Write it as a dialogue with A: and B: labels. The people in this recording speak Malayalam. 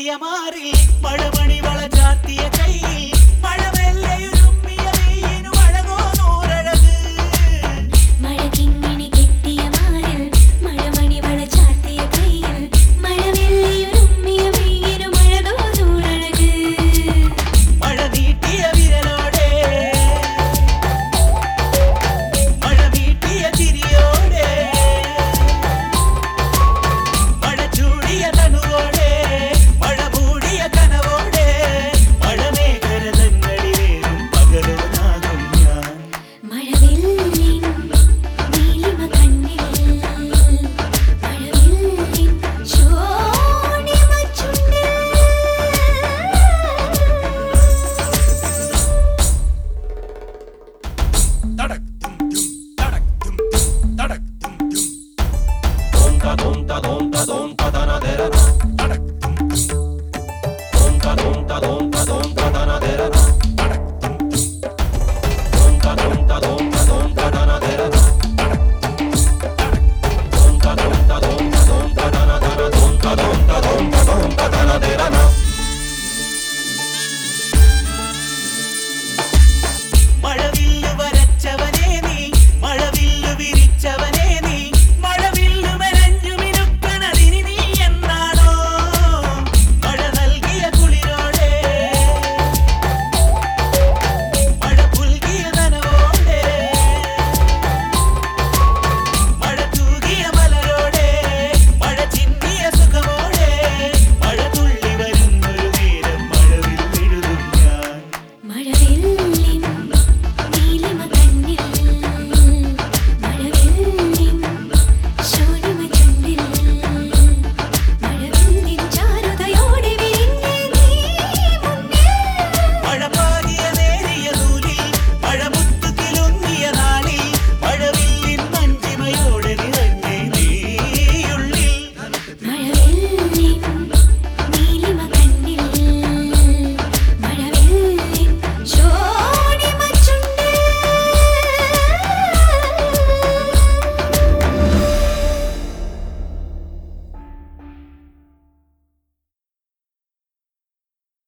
A: മാറിൽ മഴമണി വള ചാർത്തിയ കൈയിൽ മഴമെല്ലയുരുമ്മിയ വെയിലിനു അഴകോ നൂറഴക്
B: മഴകിങ്ങിണി കെട്ടിയ മാറിൽ മഴമണി വള ചാർത്തിയ കൈയിൽ മഴമെല്ലയുരുമ്മിയ വെയിലിനു അഴകോ നൂറഴക്
A: മഴ നീട്ടിയ വിരലോടെ മഴ വീട്ടിയ ചിരിയോടെ മഴ ചൂടിയ തനുവോടെ മഴ മൂടിയ കനവോടെ മഴമേഘരതങ്ങളിലേറും പകലോനാകും ഞാൻ
B: മഴവില്ലിൻ നീലിമ കണ്ണിൽ മഴവില്ലിൻ ശോണിമ ചുണ്ടിൽ
C: tadak dum dum tadak dum dum tadak dum dum
A: Tonta tonta tonta tonta